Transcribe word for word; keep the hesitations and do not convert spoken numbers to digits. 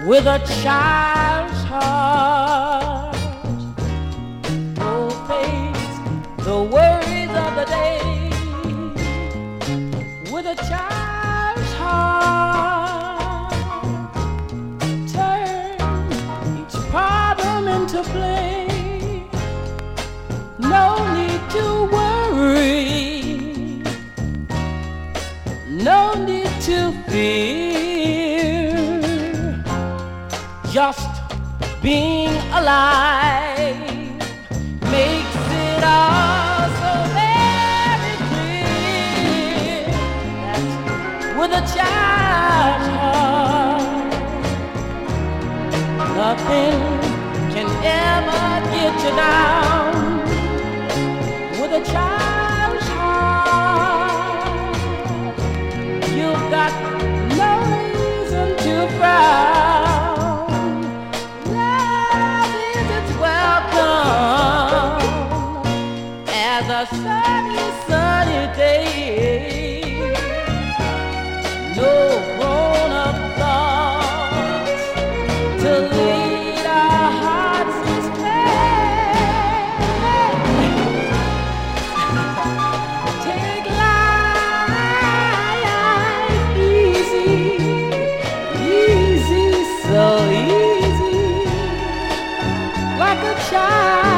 with a child's heart. Oh, face the worries of the day with a child's heart. Turn each problem into play. No need to worry. No need to fear. Just being alive makes it all so very clear that with a child's heart, nothing can ever get you down. With a child's heart, you've got no reason to frown. Love is its welcome as a sunny, sunny day. No grown-up thoughts to lead our hearts astray. Take life easy, easy, so easy, like a child.